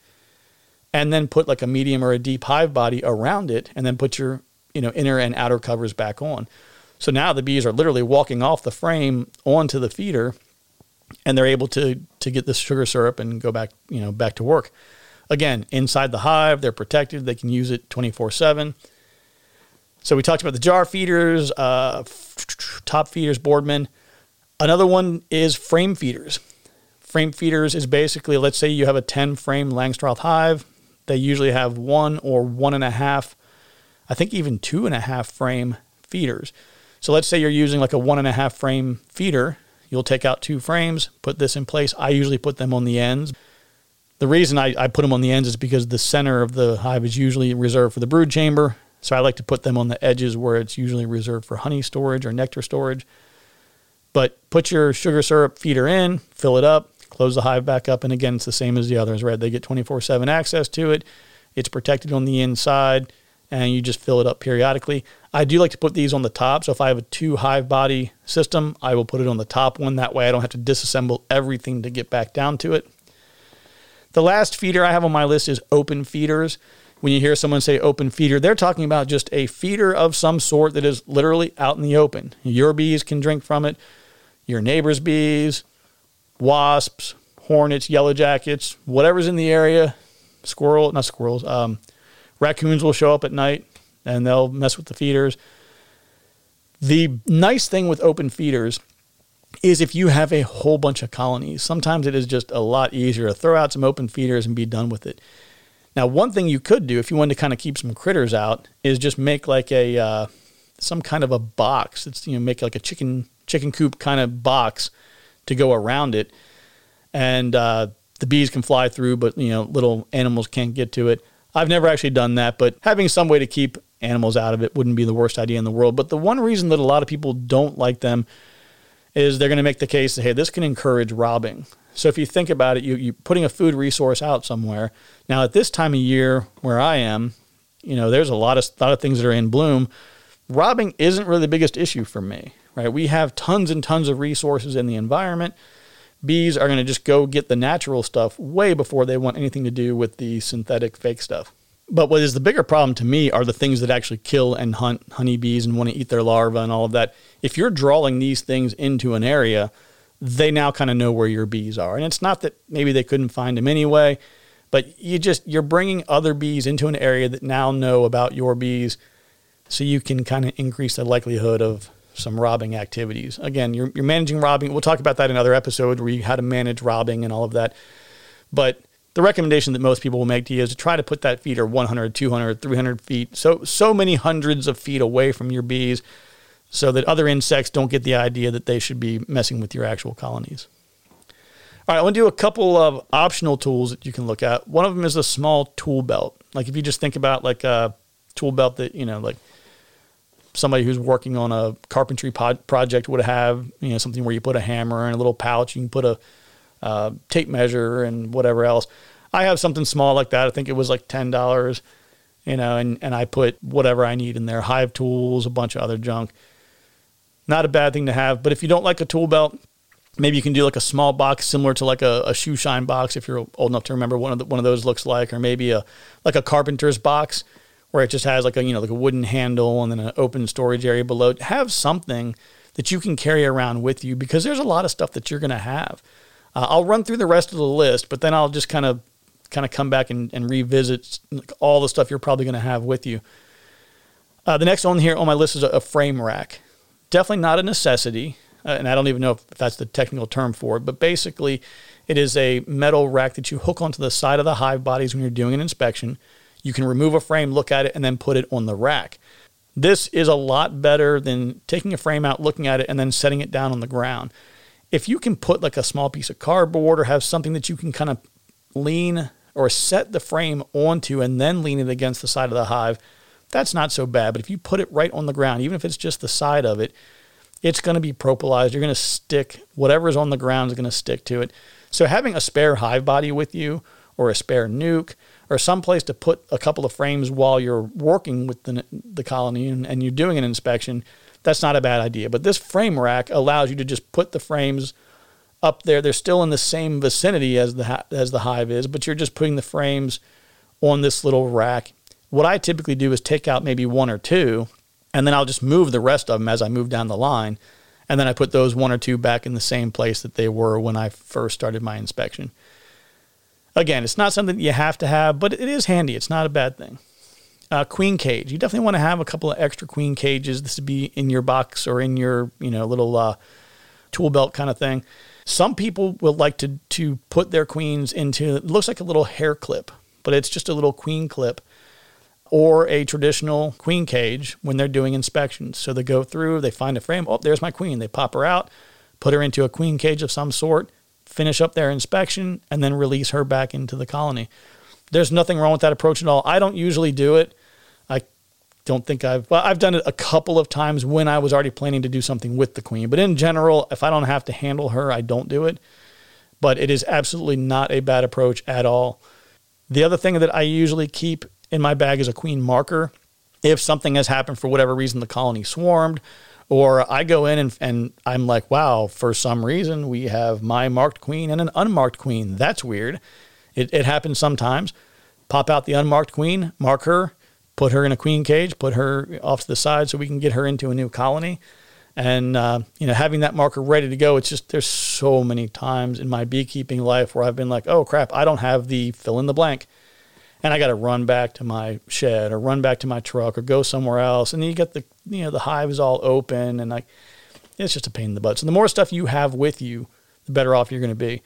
and then put like a medium or a deep hive body around it and then put your, you know, inner and outer covers back on. So now the bees are literally walking off the frame onto the feeder, and they're able to to get the sugar syrup and go back, you know, back to work. Again, inside the hive, they're protected. They can use it twenty-four seven. So we talked about the jar feeders, uh, top feeders, Boardman. Another one is frame feeders. Frame feeders is basically, let's say you have a ten frame Langstroth hive. They usually have one or one and a half, I think even two and a half frame feeders. So let's say you're using like a one and a half frame feeder. You'll take out two frames, put this in place. I usually put them on the ends. The reason I, I put them on the ends is because the center of the hive is usually reserved for the brood chamber. So I like to put them on the edges where it's usually reserved for honey storage or nectar storage. But put your sugar syrup feeder in, fill it up, close the hive back up, and again, it's the same as the others, right? They get twenty-four seven access to it. It's protected on the inside, and you just fill it up periodically. I do like to put these on the top, so if I have a two hive body system, I will put it on the top one. That way I don't have to disassemble everything to get back down to it. The last feeder I have on my list is open feeders. When you hear someone say open feeder, they're talking about just a feeder of some sort that is literally out in the open. Your bees can drink from it, your neighbor's bees, wasps, hornets, yellow jackets, whatever's in the area, squirrel, not squirrels, um, raccoons will show up at night and they'll mess with the feeders. The nice thing with open feeders is if you have a whole bunch of colonies, sometimes it is just a lot easier to throw out some open feeders and be done with it. Now, one thing you could do if you wanted to kind of keep some critters out is just make like a uh, some kind of a box. It's, you know, make like a chicken chicken coop kind of box to go around it, and uh, the bees can fly through, but you know, little animals can't get to it. I've never actually done that, but having some way to keep animals out of it wouldn't be the worst idea in the world. But the one reason that a lot of people don't like them is they're going to make the case that, hey, this can encourage robbing. So if you think about it, you, you're putting a food resource out somewhere. Now, at this time of year where I am, you know, there's a lot of, lot of things that are in bloom. Robbing isn't really the biggest issue for me, right? We have tons and tons of resources in the environment. Bees are going to just go get the natural stuff way before they want anything to do with the synthetic fake stuff. But what is the bigger problem to me are the things that actually kill and hunt honeybees and want to eat their larvae and all of that. If you're drawing these things into an area, they now kind of know where your bees are. And it's not that maybe they couldn't find them anyway, but you just, you're bringing other bees into an area that now know about your bees, so you can kind of increase the likelihood of some robbing activities. Again, you're, you're managing robbing. We'll talk about that in another episode where you how to manage robbing and all of that. But the recommendation that most people will make to you is to try to put that feeder one hundred, two hundred, three hundred feet, so so many hundreds of feet away from your bees, so that other insects don't get the idea that they should be messing with your actual colonies. All right, I want to do a couple of optional tools that you can look at. One of them is a small tool belt. Like if you just think about like a tool belt that, you know, like somebody who's working on a carpentry pod project would have, you know, something where you put a hammer and a little pouch, you can put a uh, tape measure and whatever else. I have something small like that. I think it was like ten dollars, you know, and, and I put whatever I need in there, hive tools, a bunch of other junk. Not a bad thing to have, but if you don't like a tool belt, maybe you can do like a small box similar to like a, a shoe shine box if you're old enough to remember what one of the, one of those looks like, or maybe a like a carpenter's box where it just has like a, you know, like a wooden handle and then an open storage area below. Have something that you can carry around with you, because there's a lot of stuff that you're going to have. Uh, I'll run through the rest of the list, but then I'll just kind of kind of come back and, and revisit all the stuff you're probably going to have with you. Uh, the next one here on my list is a, a frame rack. Definitely not a necessity, uh, and I don't even know if that's the technical term for it, but basically it is a metal rack that you hook onto the side of the hive bodies when you're doing an inspection. You can remove a frame, look at it, and then put it on the rack. This is a lot better than taking a frame out, looking at it, and then setting it down on the ground. If you can put like a small piece of cardboard or have something that you can kind of lean or set the frame onto and then lean it against the side of the hive, that's not so bad. But if you put it right on the ground, even if it's just the side of it, it's going to be propolized. You're going to stick, whatever's on the ground is going to stick to it. So having a spare hive body with you, or a spare nuke, or some place to put a couple of frames while you're working with the, the colony and, and you're doing an inspection, that's not a bad idea. But this frame rack allows you to just put the frames up there. They're still in the same vicinity as the as the hive is, but you're just putting the frames on this little rack. What I typically do is take out maybe one or two, and then I'll just move the rest of them as I move down the line, and then I put those one or two back in the same place that they were when I first started my inspection. Again, it's not something that you have to have, but it is handy. It's not a bad thing. Uh, queen cage. You definitely want to have a couple of extra queen cages. This would be in your box or in your, you know, little uh, tool belt kind of thing. Some people will like to to put their queens into, it looks like a little hair clip, but it's just a little queen clip or a traditional queen cage when they're doing inspections. So they go through, they find a frame. Oh, there's my queen. They pop her out, put her into a queen cage of some sort, finish up their inspection, and then release her back into the colony. There's nothing wrong with that approach at all. I don't usually do it. I don't think I've, well, I've done it a couple of times when I was already planning to do something with the queen. But in general, if I don't have to handle her, I don't do it. But it is absolutely not a bad approach at all. The other thing that I usually keep in my bag is a queen marker. If something has happened for whatever reason, the colony swarmed, or I go in and, and I'm like, wow, for some reason we have my marked queen and an unmarked queen. That's weird. It, it happens sometimes. Pop out the unmarked queen, mark her, put her in a queen cage, put her off to the side so we can get her into a new colony. And, uh, you know, having that marker ready to go, it's just, there's so many times in my beekeeping life where I've been like, oh crap, I don't have the fill in the blank. And I got to run back to my shed or run back to my truck or go somewhere else. And then you get the, you know, the hive is all open and like, it's just a pain in the butt. So the more stuff you have with you, the better off you're going to be.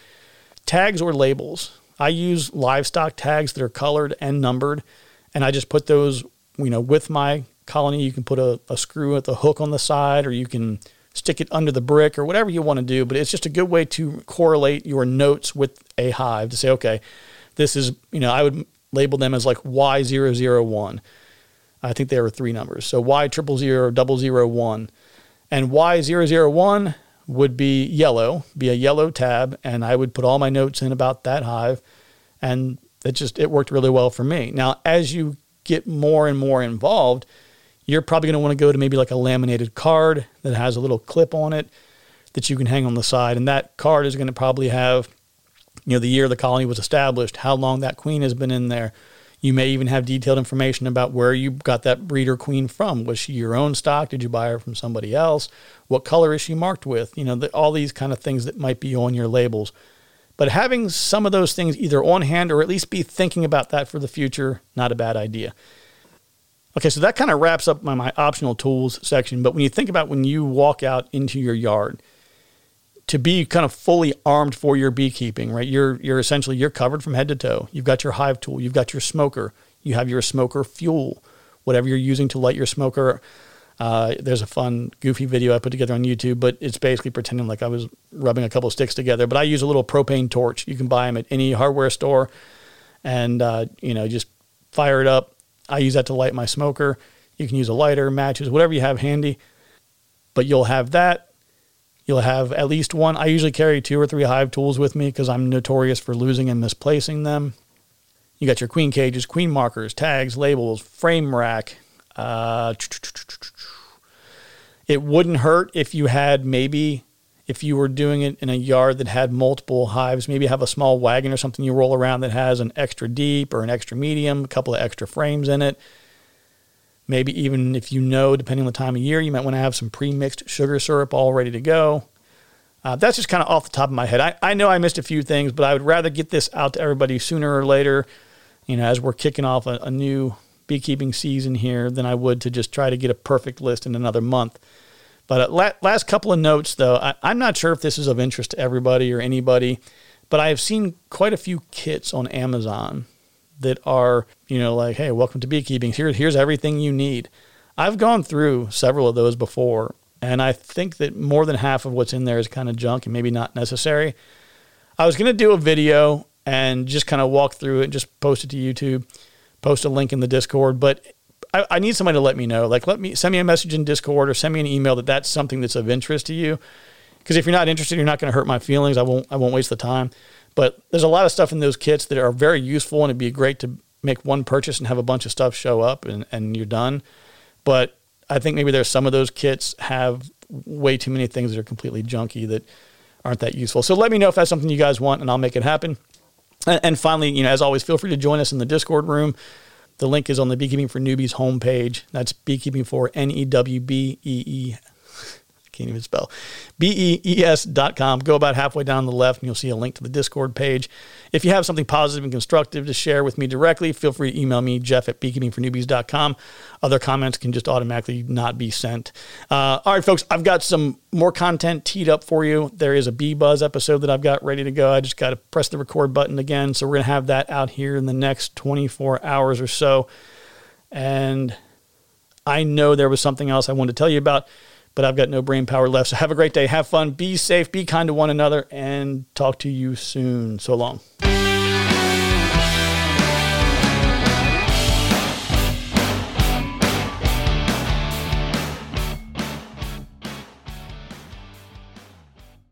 Tags or labels. I use livestock tags that are colored and numbered. And I just put those, you know, with my colony. You can put a, a screw at the hook on the side, or you can stick it under the brick or whatever you want to do. But it's just a good way to correlate your notes with a hive to say, okay, this is, you know, I would label them as like Y zero zero one. I think there were three numbers. So Y triple zero, double zero one. And Y zero zero one would be yellow, be a yellow tab. And I would put all my notes in about that hive. And it just, it worked really well for me. Now, as you get more and more involved, you're probably going to want to go to maybe like a laminated card that has a little clip on it that you can hang on the side. And that card is going to probably have, you know, the year the colony was established, how long that queen has been in there. You may even have detailed information about where you got that breeder queen from. Was she your own stock? Did you buy her from somebody else? What color is she marked with? You know, the, all these kind of things that might be on your labels. But having some of those things either on hand or at least be thinking about that for the future, not a bad idea. Okay, so that kind of wraps up my, my optional tools section. But when you think about when you walk out into your yard, to be kind of fully armed for your beekeeping, right? You're you're essentially, you're covered from head to toe. You've got your hive tool. You've got your smoker. You have your smoker fuel, whatever you're using to light your smoker. Uh, there's a fun, goofy video I put together on YouTube, but it's basically pretending like I was rubbing a couple of sticks together. But I use a little propane torch. You can buy them at any hardware store and, uh, you know, just fire it up. I use that to light my smoker. You can use a lighter, matches, whatever you have handy. But you'll have that. You'll have at least one. I usually carry two or three hive tools with me because I'm notorious for losing and misplacing them. You got your queen cages, queen markers, tags, labels, frame rack. Uh, it wouldn't hurt if you had maybe, if you were doing it in a yard that had multiple hives, maybe have a small wagon or something you roll around that has an extra deep or an extra medium, a couple of extra frames in it. Maybe even if you know, depending on the time of year, you might want to have some pre-mixed sugar syrup all ready to go. Uh, that's just kind of off the top of my head. I, I know I missed a few things, but I would rather get this out to everybody sooner or later, you know, as we're kicking off a, a new beekeeping season here, than I would to just try to get a perfect list in another month. But uh, la- last couple of notes, though, I, I'm not sure if this is of interest to everybody or anybody, but I have seen quite a few kits on Amazon that are, you know, like, hey, welcome to beekeeping. Here, here's everything you need. I've gone through several of those before, and I think that more than half of what's in there is kind of junk and maybe not necessary. I was going to do a video and just kind of walk through it and just post it to YouTube, post a link in the Discord, but I, I need somebody to let me know. Like, let me send me a message in Discord or send me an email that that's something that's of interest to you. Because if you're not interested, you're not going to hurt my feelings. I won't. I won't waste the time. But there's a lot of stuff in those kits that are very useful, and it'd be great to make one purchase and have a bunch of stuff show up, and, and you're done. But I think maybe there's some of those kits have way too many things that are completely junky that aren't that useful. So let me know if that's something you guys want, and I'll make it happen. And, and finally, you know, as always, feel free to join us in the Discord room. The link is on the Beekeeping for Newbies homepage. That's Beekeeping for N E W B E E. Can't even spell. B E E S dot com. Go about halfway down the left and you'll see a link to the Discord page. If you have something positive and constructive to share with me directly, feel free to email me, Jeff at beekeeping for newbies dot com. Other comments can just automatically not be sent. Uh, all right, folks, I've got some more content teed up for you. There is a Bee Buzz episode that I've got ready to go. I just got to press the record button again. So we're going to have that out here in the next twenty-four hours or so. And I know there was something else I wanted to tell you about, but I've got no brain power left. So have a great day. Have fun. Be safe. Be kind to one another. And talk to you soon. So long.